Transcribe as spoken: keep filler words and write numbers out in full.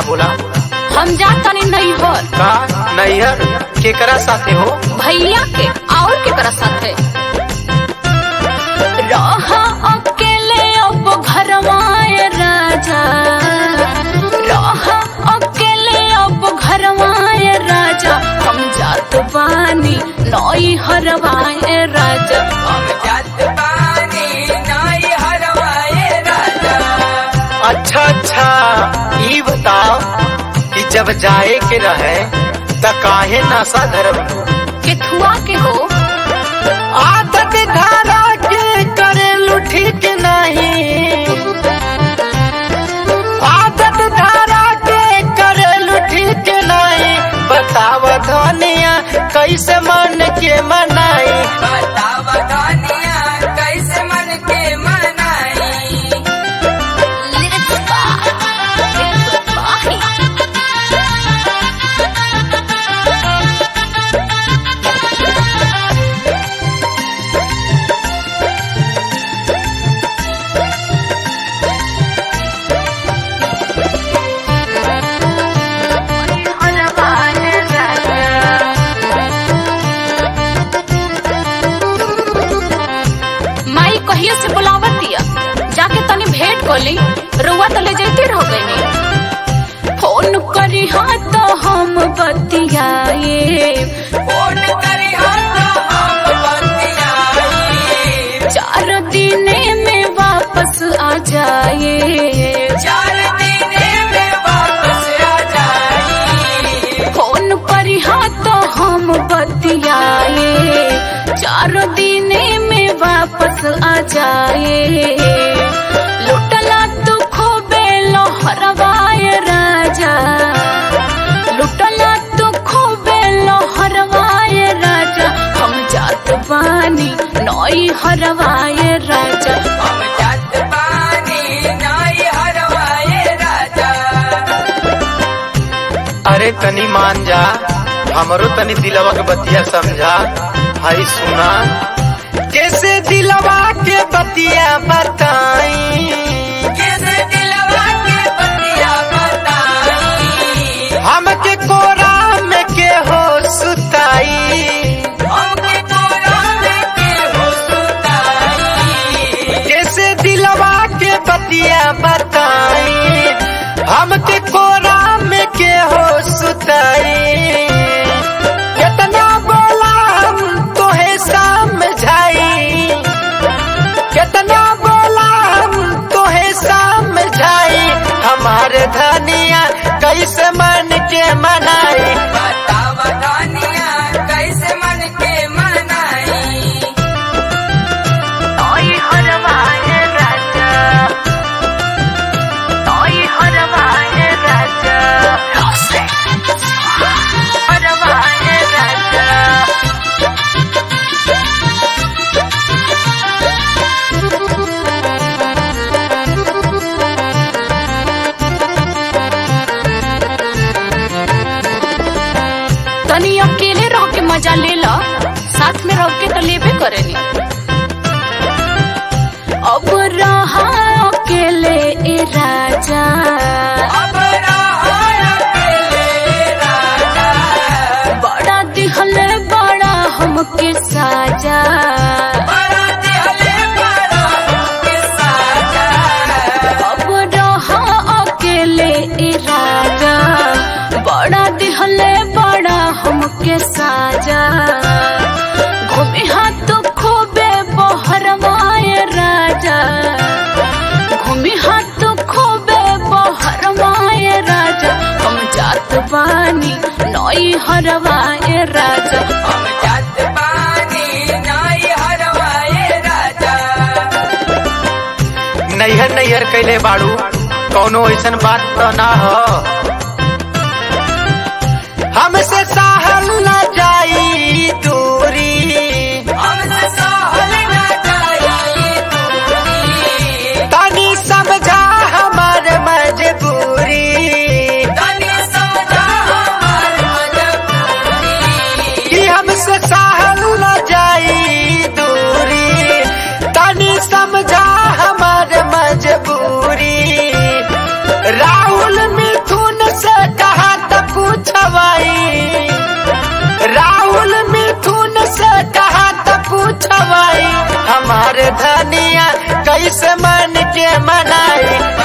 बोला। हम जातानी नैहर। का नैहर केकरा साथे हो? भैया के और केकरा साथे? रहा अकेले अब घरवाए राजा, रहा अकेले अब घरवाए राजा, हम जात बानी नैहरवाए राजा, हम जात बानी नैहरवाए राजा। अच्छा अच्छा, ई बताओ कि जब जाए के रहे त काहे नशा धरब? केथुआ के हो? आदत धारा के करेलू ठीक नहीं, आदत धारा के करेलू ठीक नहीं। बताव धनिया कैसे मन के मनाई? बताव धनिया कैसे मन के मनाई? कहिए से बुलावत दिया, जाके तनी भेंट कोली, रुआ तले जेती रह गई। फोन करी हाँ तो हम बतियाए, फोन करी हाँ तो हम बतियाए। चार दिने में वापस आ जाए, चार दिने में वापस आ जाए। फोन करी हाँ तो हम बतियाए, चार दिने में वापस आ जाए। लुटला तू खूबे लोहरवाए राजा, लुटला तू खूबे लोहरवाए राजा, हम जात बानी नैहरवाए राजा, हम जात बानी नैहरवाए राजा। अरे तनी मान जा, हमरो तनी दिलवा के बतिया समझा। हाई सुना कैसे दिलवा के बतिया बताई, कैसे दिलवा के बतिया बताई। हमके कोरा में के हो सुताई, हमके कोरा में के हो सुताई। कैसे दिलवा के बतिया बताई, हमके कोरा में के हो सुताई। कितना बोला हम तोहे समझाई, कितना बोला हम तोहे समझाई। हमारे धनिया कैसे मन के मनाई? बताव धनिया कैसे मन के मनाई? नैहरवाए राजा, नैहरवाए राजा, नैहरवाए राजा। तनी अकेले रह के मजा ले ला, साथ में रह के तो लेबे करेनी। अब रहा अकेले ए राजा, अब रहा अकेले राजा। बड़ा दिहले बड़ा हमके साजा, बड़ा दिहले बड़ा हमके साजा। अब रहा अकेले ए राजा, बड़ा दिहले बड़ा हमके साजा। घूमे हाथ खूबे बहरवाए राजा, घूमे हाथ खूबे बहरवाए राजा, हम जात बानी नैहरवाए राजा, हम जात बानी नैहरवाए राजा। नैहर नैहर कैले बाड़ू, कौनो ऐसन बात तो ना हो। हमसे सहल न जाई दूरी, हमसे सहल न जाई दूरी। तनी समझा हमार मजबूरी, तनी समझा हमार मजबूरी। कि हमसे सहल न जाई दूरी, तनी समझा हमार मजबूरी। राहुल मिथुन कैसे मन के मनाई